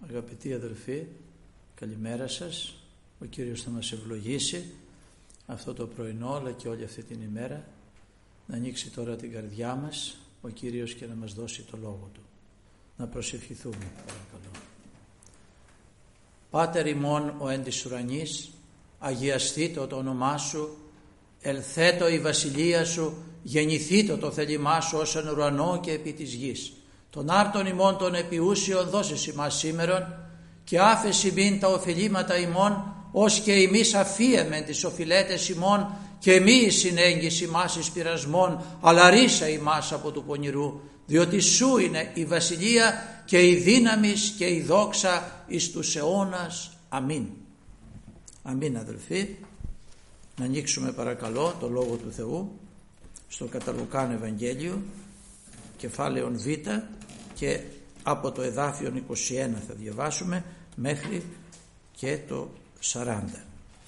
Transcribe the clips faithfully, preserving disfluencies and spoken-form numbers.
Αγαπητοί αδελφοί, καλημέρα σας. Ο Κύριος θα μας ευλογήσει αυτό το πρωινό αλλά και όλη αυτή την ημέρα. Να ανοίξει τώρα την καρδιά μας ο Κύριος και να μας δώσει το Λόγο Του. Να προσευχηθούμε παρακαλώ. Πάτερ ημών ο εν της ουρανής, αγιαστήτω το όνομά Σου, ελθέτω η βασιλεία Σου, γεννηθήτω το θέλημά Σου ως εν ουρανό και επί της γης. Τον άρτον ημών των επιούσιων δώσες ημάς σήμερον και άφεση μην τα οφειλήματα ημών, ως και ημείς αφίεμεν τις οφειλέτες ημών και μη η συνέγγιση ημάς εις πειρασμών, αλλά ρίσα ημάς από του πονηρού, διότι Σου είναι η βασιλεία και η δύναμις και η δόξα εις τους αιώνας. Αμήν. Αμήν αδελφοί. Να ανοίξουμε παρακαλώ το Λόγο του Θεού στο κατά Λουκάν Ευαγγέλιο, κεφάλαιον Β, και από το εδάφιον είκοσι ένα θα διαβάσουμε μέχρι και το σαράντα.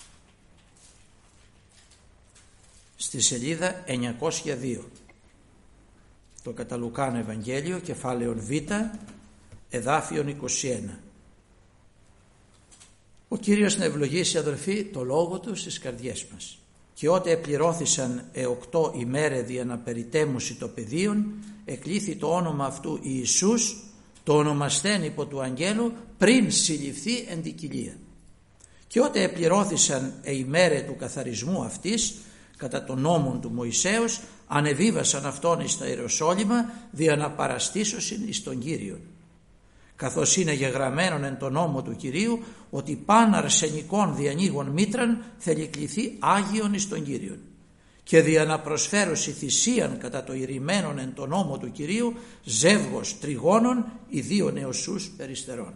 Στη σελίδα εννιακόσια δύο. Το κατά Λουκάν Ευαγγέλιο, κεφάλαιον Β, εδάφιον είκοσι ένα. Ο Κύριος να ευλογήσει αδελφοί το Λόγο Του στις καρδιές μας. Και ότε επληρώθησαν εοκτώ ημέρε δια να περιτέμουσι το πεδίον, εκλήθη το όνομα αυτού Ιησούς, το ονομαστέν υπό του αγγέλου, πριν συλληφθεί εν την κοιλία. Και ότε επληρώθησαν ε ημέρε του καθαρισμού αυτής, κατά τον νόμον του Μωυσέως, ανεβίβασαν αυτόν εις τα Ιεροσόλυμα, δια να παραστήσωσιν εις τον Κύριον. Καθώς είναι γεγραμμένον εν τον νόμο του Κυρίου, ότι παν αρσενικών διανοίγων μήτραν θέλει κληθεί Άγιον εις τον Κύριον. Και δια να προσφέρωση θυσίαν κατά το ηρημένον εν τον νόμο του Κυρίου, ζεύγος τριγώνων ιδίων εωσούς περιστερών.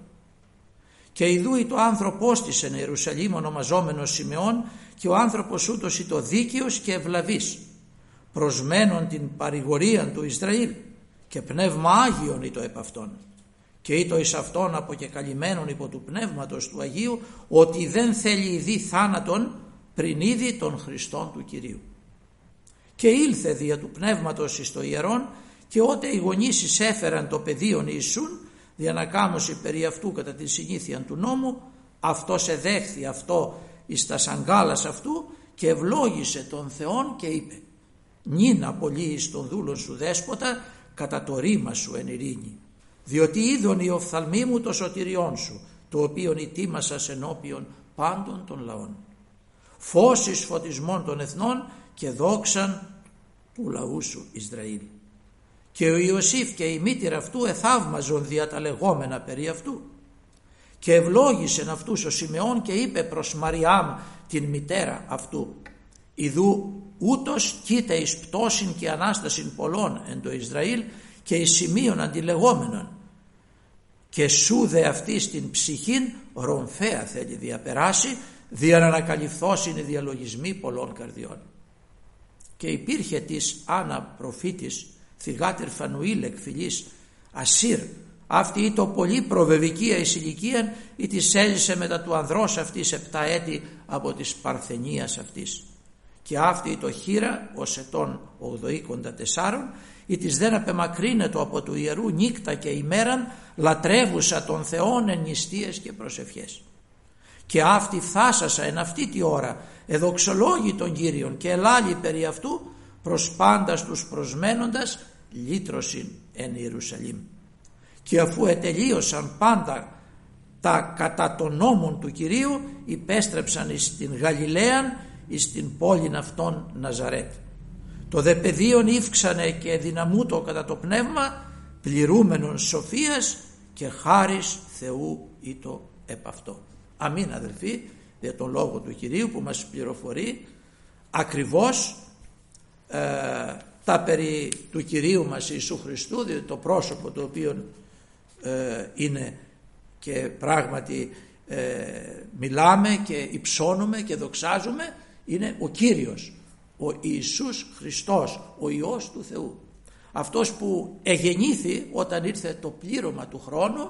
Και ιδούει το άνθρωπος της εν Ιερουσαλήμ ονομαζόμενος Σιμεών, και ο άνθρωπος ούτως ήτο δίκαιος και ευλαβής, προσμένον την παρηγορίαν του Ισραήλ, και πνεύμα Άγιον ήτο επ' αυτόν. Και ήτο εις αυτόν αποκεκαλυμμένον υπό του πνεύματος του Αγίου, ότι δεν θέλει ειδή θάνατον πριν είδη των Χριστών του Κυρίου. Και ήλθε δια του πνεύματος εις το ιερόν, και ότε οι γονείς εισέφεραν το παιδίον Ιησούν, δια να κάμωση περί αυτού κατά την συνήθεια του νόμου, αυτός εδέχθη αυτό εις τα σαγκάλας αυτού και ευλόγησε τον Θεόν και είπε: νυν απολύεις τον δούλον σου δέσποτα κατά το ρήμα σου εν ειρήνη, διότι είδον οι οφθαλμοί μου το σωτηριόν σου, το οποίον ητήμασας ενώπιον πάντων των λαών. Φως εις φωτισμών των εθνών και δόξαν του λαού σου Ισραήλ. Και ο Ιωσήφ και η μήτηρα αυτού εθαύμαζον δια τα λεγόμενα περί αυτού. Και ευλόγησεν αυτούς ο Σιμεών και είπε προς Μαριάμ την μητέρα αυτού: ιδού ούτως κοίται εις πτώσιν και ανάστασιν πολλών εν το Ισραήλ και εις σημείων αντιλεγόμενων, και σου δε αυτή στην ψυχήν ρομφαία θέλει διαπεράσει, δια να ανακαλυφθώσιν οι διαλογισμοί πολλών καρδιών. Και υπήρχε της Άννα προφήτης θυγάτερ Φανουήλ εκ φυλής Ασύρ, αυτή ή το πολύ προβεβικία εις ηλικίαν, ή της έζησε μετά του ανδρός αυτής επτά έτη από της παρθενίας αυτής. Και αυτή ή το χείρα ως ετών ογδοήκοντα τεσσάρων, ή της δεν απεμακρύνετο από του ιερού νύκτα και ημέραν, λατρεύουσα των Θεών εν νηστείες και προσευχές. Και αυτή φθάσασα εν αυτή τη ώρα εδοξολόγη των Κύριων και ελάλη περί αυτού προς πάντας τους προσμένοντας λύτρωσιν εν Ιερουσαλήμ. Και αφού ετελείωσαν πάντα τα κατά των νόμων του Κυρίου, υπέστρεψαν εις την Γαλιλαίαν, εις την πόλην αυτών Ναζαρέτ. Το δε παιδίον ύφξανε και δυναμούτο κατά το πνεύμα, πληρούμενον σοφίας και χάρις Θεού ήτο επ' αυτό. Αμήν αδελφοί, για τον λόγο του Κυρίου που μας πληροφορεί ακριβώς ε, τα περί του Κυρίου μας Ιησού Χριστού, διότι το πρόσωπο το οποίο ε, είναι και πράγματι ε, μιλάμε και υψώνουμε και δοξάζουμε, είναι ο Κύριος, ο Ιησούς Χριστός, ο Υιός του Θεού, αυτός που εγεννήθη όταν ήρθε το πλήρωμα του χρόνου.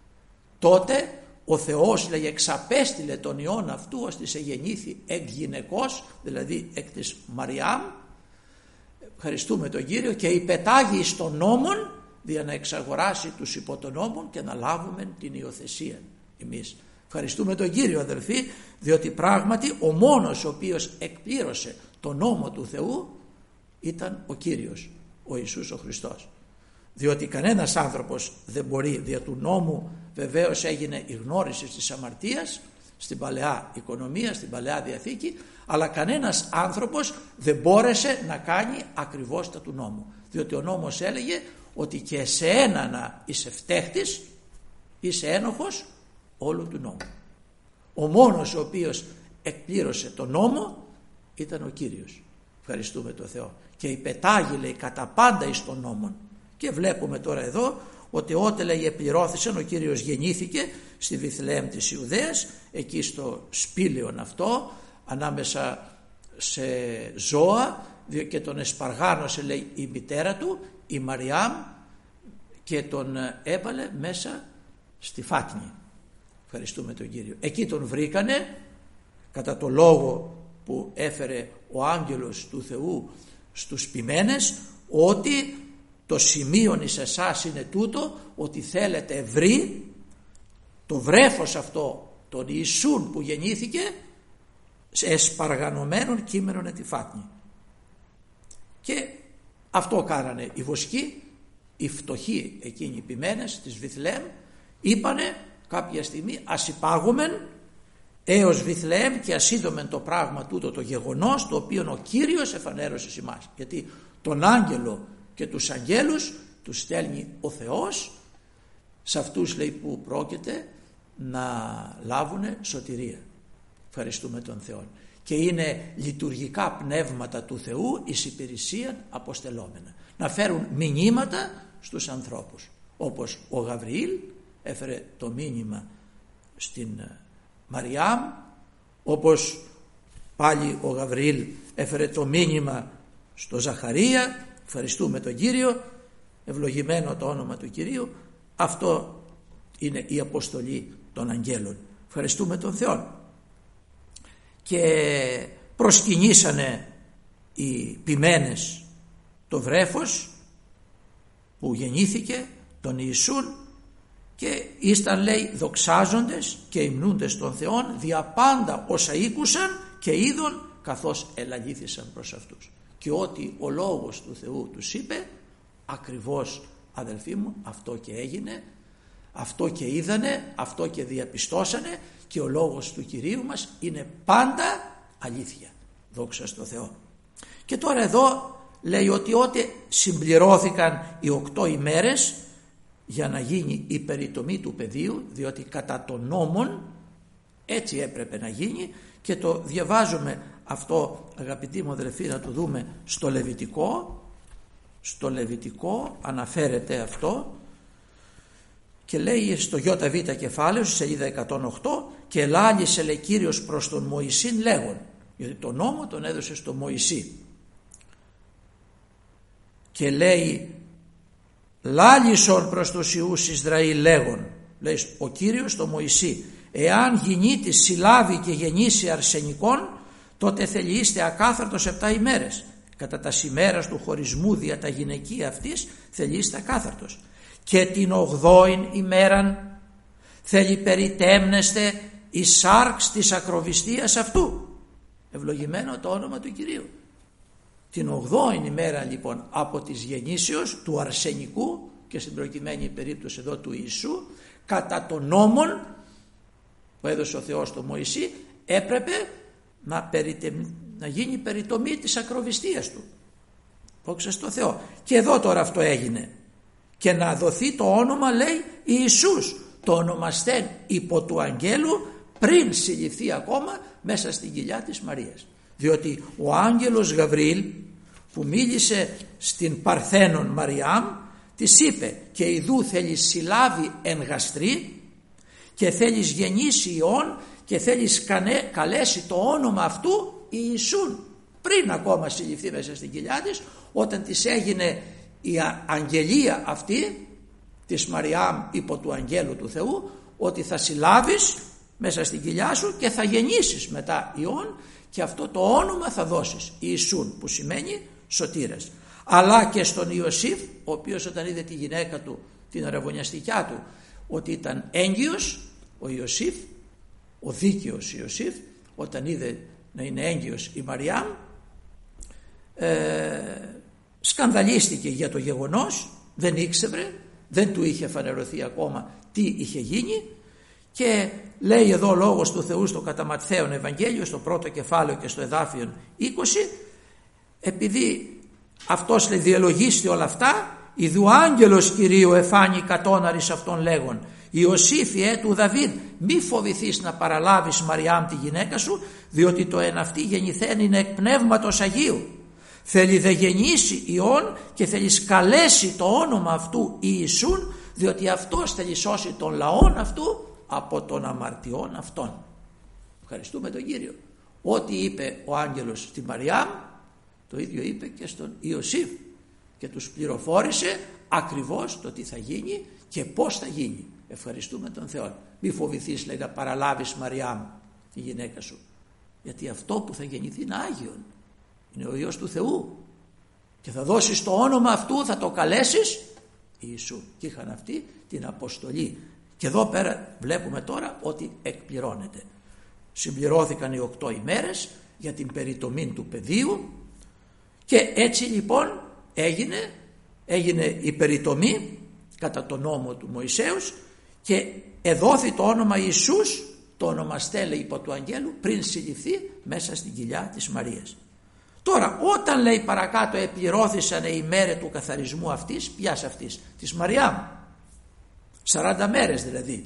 Τότε ο Θεός, λέγε, εξαπέστειλε τον Υιόν αυτού ώστε σε γεννήθη εκ γυναικός, δηλαδή εκ της Μαριάμ. Ευχαριστούμε τον Κύριο. Και υπετάγει εις των νόμων για να εξαγοράσει τους υπό τον νόμο και να λάβουμε την υιοθεσία εμείς. Ευχαριστούμε τον Κύριο, αδελφοί, διότι πράγματι ο μόνος ο οποίος εκπλήρωσε τον νόμο του Θεού ήταν ο Κύριος, ο Ιησούς ο Χριστός. Διότι κανένας άνθρωπος δεν μπορεί, δια του νόμου βεβαίως έγινε η γνώριση της αμαρτίας στην Παλαιά Οικονομία, στην Παλαιά Διαθήκη, αλλά κανένας άνθρωπος δεν μπόρεσε να κάνει ακριβώς τα του νόμου, διότι ο νόμος έλεγε ότι και σε έναν είσαι φταίχτης, είσαι ένοχος όλου του νόμου. Ο μόνος ο οποίος εκπλήρωσε τον νόμο ήταν ο Κύριος. Ευχαριστούμε τον Θεό. Και υπετάγει, λέει, κατά πάντα εις τον νόμον. Και βλέπουμε τώρα εδώ ότι ότε, λέει, επληρώθησαν, ο Κύριος γεννήθηκε στη Βιθλεέμ της Ιουδαίας, εκεί στο σπήλαιον αυτό, ανάμεσα σε ζώα, και τον εσπαργάνωσε, λέει, η μητέρα του, η Μαριάμ, και τον έβαλε μέσα στη φάτνη. Ευχαριστούμε τον Κύριο. Εκεί τον βρήκανε κατά το λόγο που έφερε ο άγγελος του Θεού στους ποιμένες, ότι το σημείον εις εσάς είναι τούτο, ότι θέλετε βρει το βρέφος αυτό, τον Ιησούν που γεννήθηκε, σε εσπαργανωμένων κείμενων εν τη φάτνη. Και αυτό κάνανε οι βοσκοί, οι φτωχοί εκείνοι οι ποιμένες της Βιθλεέμ, είπανε κάποια στιγμή ας υπάγομεν έως Βιθλεέμ και ας είδομεν το πράγμα τούτο, το γεγονός το οποίο ο Κύριος εφανέρωσε σε εμάς. Γιατί τον άγγελο και τους αγγέλους τους στέλνει ο Θεός σε αυτούς, λέει, που πρόκειται να λάβουν σωτηρία. Ευχαριστούμε τον Θεό. Και είναι λειτουργικά πνεύματα του Θεού εις υπηρεσία αποστελόμενα, να φέρουν μηνύματα στους ανθρώπους, όπως ο Γαβριήλ έφερε το μήνυμα στην Μαριάμ, όπως πάλι ο Γαβριήλ έφερε το μήνυμα στο Ζαχαρία. Ευχαριστούμε τον Κύριο, ευλογημένο το όνομα του Κυρίου. Αυτό είναι η αποστολή των αγγέλων. Ευχαριστούμε τον Θεό. Και προσκυνήσανε οι ποιμένες το βρέφος που γεννήθηκε, τον Ιησούν, και ήσταν, λέει, δοξάζοντες και υμνούντες των Θεών δια πάντα όσα ήκουσαν και είδον, καθώς ελαλήθησαν προς αυτούς. Και ότι ο λόγος του Θεού τους είπε, ακριβώς, αδελφοί μου, αυτό και έγινε, αυτό και είδανε, αυτό και διαπιστώσανε, και ο λόγος του Κυρίου μας είναι πάντα αλήθεια. Δόξα στο Θεό. Και τώρα εδώ λέει ότι ό,τι συμπληρώθηκαν οι οκτώ ημέρες για να γίνει η περιτομή του πεδίου, διότι κατά των νόμων έτσι έπρεπε να γίνει, και το διαβάζουμε αυτό, αγαπητοί μου αδελφοί, να το δούμε στο Λεβιτικό. Στο Λεβιτικό αναφέρεται αυτό και λέει στο ΙΒ κεφάλαιο, στη σελίδα εκατόν οκτώ, και λάλησε, λέει, Κύριος προς τον Μωυσήν λέγον, γιατί τον νόμο τον έδωσε στο Μωυσή, και λέει λάλησον προς τους Ιούς Ισραήλ λέγον, λέει ο Κύριος στο Μωυσή, εάν γινήτης συλλάβει και γεννήσει αρσενικών, τότε θελείστε ακάθαρτος επτά ημέρες. Κατά τα ημέρας του χωρισμού δια τα γυναικεία αυτής θελείστε ακάθαρτος. Και την ογδόην ημέραν θέλει περιτέμνεστε η σάρξ της ακροβιστίας αυτού. Ευλογημένο το όνομα του Κυρίου. Την ογδόην ημέρα, λοιπόν, από της γεννήσεως του αρσενικού, και στην προκειμένη περίπτωση εδώ του Ιησού, κατά των νόμων που έδωσε ο Θεός στο Μωυσή, έπρεπε να, περιτεμ... να γίνει περιτομή της ακροβιστίας του. Δόξα στο Θεό. Και εδώ τώρα αυτό έγινε. Και να δοθεί το όνομα, λέει, Ιησούς, το ονομαστέν υπό του αγγέλου, πριν συλληφθεί ακόμα μέσα στην κοιλιά της Μαρίας. Διότι ο άγγελος Γαβριήλ που μίλησε στην Παρθένον Μαριάμ, της είπε, και ιδού θέλεις συλλάβει εν γαστρή και θέλεις γεννήσει ιών και θέλεις κανέ, καλέσει το όνομα αυτού Ιησούν, πριν ακόμα συλληφθεί μέσα στην κοιλιά της, όταν της έγινε η αγγελία αυτή της Μαριάμ υπό του αγγέλου του Θεού, ότι θα συλλάβεις μέσα στην κοιλιά σου και θα γεννήσεις μετά ιών, και αυτό το όνομα θα δώσεις, Ιησούν, που σημαίνει σωτήρας. αλλά και στον Ιωσήφ, ο οποίος όταν είδε τη γυναίκα του, την αραβωνιαστικιά του, ότι ήταν έγκυος, ο Ιωσήφ, ο δίκαιος Ιωσήφ, όταν είδε να είναι έγκυος η Μαριάμ, ε, σκανδαλίστηκε για το γεγονός, δεν ήξερε, δεν του είχε φανερωθεί ακόμα τι είχε γίνει, και λέει εδώ ο λόγος του Θεού στο κατά Ματθαίον Ευαγγέλιο, στο πρώτο κεφάλαιο και στο εδάφιο είκοσι, επειδή αυτός λέει διαλογίστη όλα αυτά, ιδού άγγελος Κυρίου εφάνει κατώναρης αυτών λέγον, Ιωσήφιε του Δαβίδ, μη φοβηθείς να παραλάβεις Μαριάμ τη γυναίκα σου, διότι το εν αυτή γεννηθέν είναι εκ πνεύματος Αγίου. Θέλει δε γεννήσει Υιόν και θέλει σκαλέσει το όνομα αυτού Ιησούν, διότι αυτός θέλει σώσει τον λαόν αυτού από των αμαρτιών αυτών. Ευχαριστούμε τον Κύριο. Ό,τι είπε ο άγγελος στη Μαριάμ, το ίδιο είπε και στον Ιωσήφ, και τους πληροφόρησε ακριβώς το τι θα γίνει και πώς θα γίνει. Ευχαριστούμε τον Θεό. Μη φοβηθείς, λέει, να παραλάβεις Μαριάμ τη γυναίκα σου, γιατί αυτό που θα γεννηθεί είναι Άγιον, είναι ο Υιός του Θεού, και θα δώσεις το όνομα αυτού, θα το καλέσεις Ιησού. Και είχαν αυτή την αποστολή, και εδώ πέρα βλέπουμε τώρα ότι εκπληρώνεται. Συμπληρώθηκαν οι οκτώ ημέρες για την περιτομή του παιδίου, και έτσι λοιπόν έγινε, έγινε η περιτομή κατά τον νόμο του Μωυσέους, και εδόθη το όνομα Ιησούς, το όνομα στέλε υπό του αγγέλου, πριν συλληφθεί μέσα στην κοιλιά της Μαρίας. Τώρα όταν λέει παρακάτω επληρώθησαν οι μέρες του καθαρισμού αυτής, ποιας αυτής? Της Μαριάμ. σαράντα μέρες δηλαδή.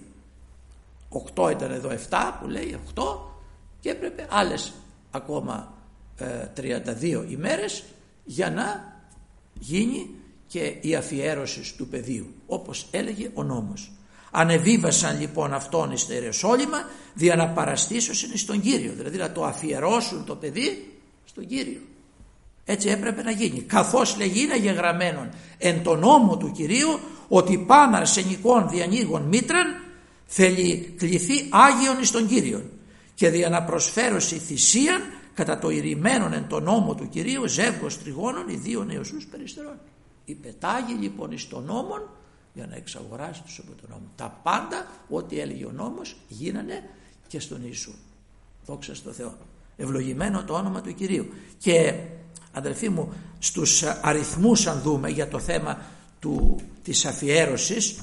οκτώ ήταν εδώ, εφτά που λέει, οκτώ, και έπρεπε άλλες ακόμα ε, τριάντα δύο ημέρες για να γίνει και η αφιέρωση του παιδίου, όπως έλεγε ο νόμος. Ανεβίβασαν λοιπόν αυτόν εις το Ιεροσόλυμα δια να παραστήσουν στον Κύριο, δηλαδή να το αφιερώσουν το παιδί στον Κύριο. Έτσι έπρεπε να γίνει, καθώς λέγει είναι γεγραμμένον εν τον νόμο του Κυρίου, ότι παν αρσενικών διανοίγων μήτραν θέλει κληθεί Άγιον εις τον Κύριον, και δια να προσφέρωση θυσίαν κατά το ηρημένον εν τον νόμο του Κυρίου ζεύγος τριγώνων ιδίων εωσούς περιστερών. Υπετάγει λοιπόν εις τον νόμον για να εξαγοράσει τους από τον νόμο. Τα πάντα ό,τι έλεγε ο νόμος γίνανε και στον Ιησού. Δόξα στο Θεό. Ευλογημένο το όνομα του Κυρίου. Και αδελφοί μου, στους αριθμούς αν δούμε για το θέμα του, της αφιέρωσης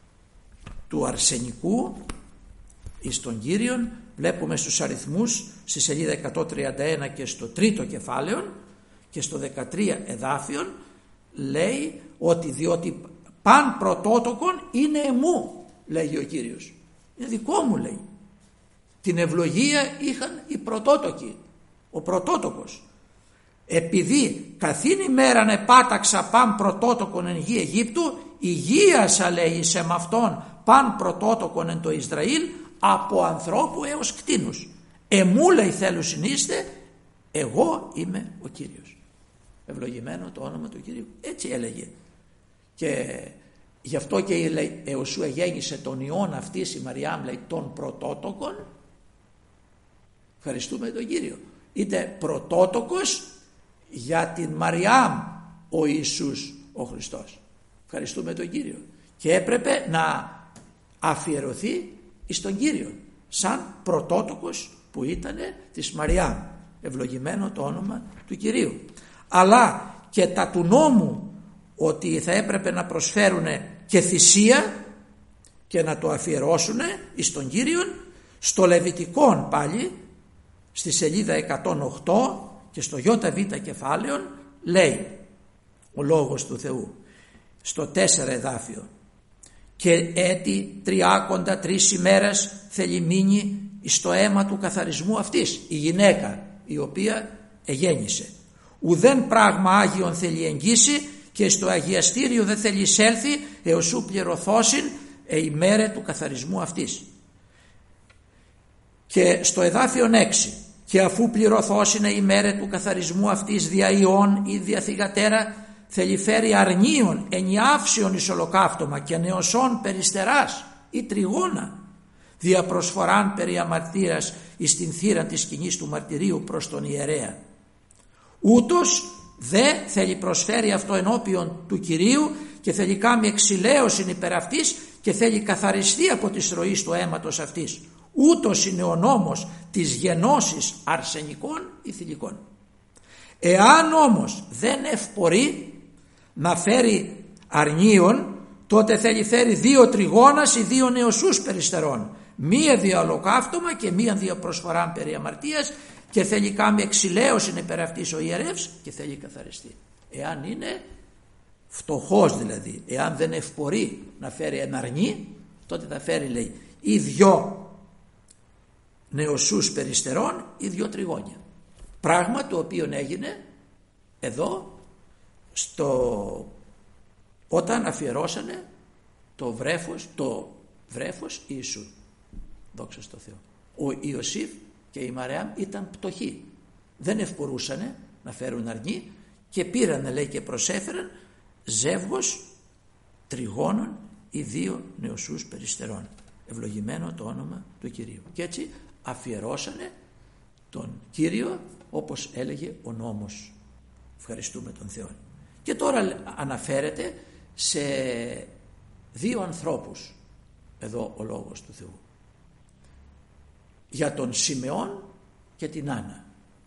του αρσενικού εις τον Κύριον, βλέπουμε στους αριθμούς στη σελίδα εκατόν τριάντα ένα και στο τρίτο κεφάλαιο και στο δεκατρία εδάφιον, λέει ότι διότι παν πρωτότοκον είναι εμού, λέγει ο Κύριος. Είναι δικό μου, λέει. Την ευλογία είχαν οι πρωτότοκοι, ο πρωτότοκος. Επειδή καθήν ημέραν επάταξα παν πρωτότοκον εν γη Αιγύπτου, υγείασα, λέει, σε μαυτόν παν πρωτότοκον εν το Ισραήλ, από ανθρώπου έως κτήνους. Εμού, λέει, θέλουν συνείστε, εγώ είμαι ο Κύριος. Ευλογημένο το όνομα του Κυρίου. Έτσι έλεγε. Και γι' αυτό και λέει, Εωσού εγέννησε τον Υιόν αυτής η Μαριάμ, λέει, των πρωτότοκων. Ευχαριστούμε τον Κύριο. Είτε πρωτότοκος για την Μαριάμ ο Ιησούς ο Χριστός. Ευχαριστούμε τον Κύριο. Και έπρεπε να αφιερωθεί εις τον Κύριο σαν πρωτότοκος που ήταν της Μαριάμ. Ευλογημένο το όνομα του Κυρίου. Αλλά και τα του νόμου, ότι θα έπρεπε να προσφέρουν και θυσία και να το αφιερώσουν εις τον Κύριον, στο Λεβιτικόν πάλι στη σελίδα εκατόν οκτώ και στο ΙΒ κεφάλαιο λέει ο λόγος του Θεού στο τέσσερα εδάφιο, και έτη τριάκοντα τρεις ημέρες θέλει μείνει στο αίμα του καθαρισμού αυτής η γυναίκα η οποία εγέννησε. Ουδέν πράγμα Άγιον θέλει εγγύσει και στο αγιαστήριο δεν θέλει εισέλθει έως σου πληρωθώσιν η μέρα του καθαρισμού αυτής. Και στο εδάφιον έξι, και αφού πληρωθώσιν η μέρα του καθαρισμού αυτής δια Υιόν ή δια θυγατέρα, θέλει φέρει αρνίων ενιάυσεων εις ολοκαύτωμα και νεοσών περιστεράς ή τριγώνα, δια προσφοράν περί αμαρτίας εις την θύρα της σκηνής του μαρτυρίου προς τον ιερέα. Ούτως Δε θέλει προσφέρει αυτό ενώπιον του Κυρίου και θέλει κάνει εξηλαίωση υπέρ αυτής και θέλει καθαριστεί από τις ροής του αίματος αυτής. Ούτως είναι ο νόμος της γενώσης αρσενικών ή θηλυκών. Εάν όμως δεν ευπορεί να φέρει αρνίον, τότε θέλει φέρει δύο τριγώνας ή δύο νεοσούς περιστερών, μία δια ολοκαύτωμα και μία δια προσφοράν περί αμαρτίας, και θέλει κάνει εξηλαίωση υπέρ αυτής ο ιερεύς και θέλει καθαριστεί. Εάν είναι φτωχός δηλαδή, εάν δεν ευπορεί να φέρει ένα αρνί, τότε θα φέρει, λέει, ή δυο νεοσούς περιστερών ή δυο τριγώνια. Πράγμα το οποίο έγινε εδώ στο, όταν αφιερώσανε το βρέφος, το βρέφος Ιησού. Δόξα στο Θεό. Ο Ιωσήφ και η Μαρεάμ ήταν πτωχοί. Δεν ευπορούσανε να φέρουν αρνί και πήρανε, λέει, και προσέφεραν ζεύγος τριγώνων ή δύο νεοσούς περιστερών. Ευλογημένο το όνομα του Κυρίου. Και έτσι αφιερώσανε τον Κύριο όπως έλεγε ο νόμος. Ευχαριστούμε τον Θεό. Και τώρα αναφέρεται σε δύο ανθρώπους εδώ ο λόγος του Θεού, για τον Σιμεών και την Άννα,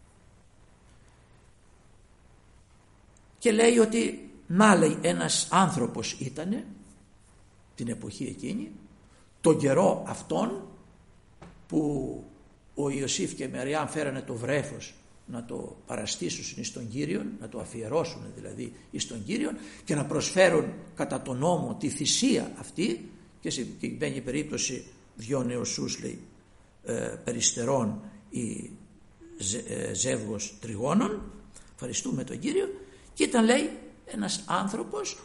και λέει ότι να, λέει, ένας άνθρωπος ήτανε την εποχή εκείνη, τον καιρό αυτόν που ο Ιωσήφ και η Μαριάμ φέρανε το βρέφος να το παραστήσουν εις τον Κύριον, να το αφιερώσουν δηλαδή εις τον Κύριον και να προσφέρουν κατά τον νόμο τη θυσία αυτή, και σε εκείνη περίπτωση δυο νεοσούς, λέει, ε, περιστερών ή ζε, ε, ζεύγος τριγώνων. Ευχαριστούμε τον Κύριο. Και ήταν, λέει, ένας άνθρωπος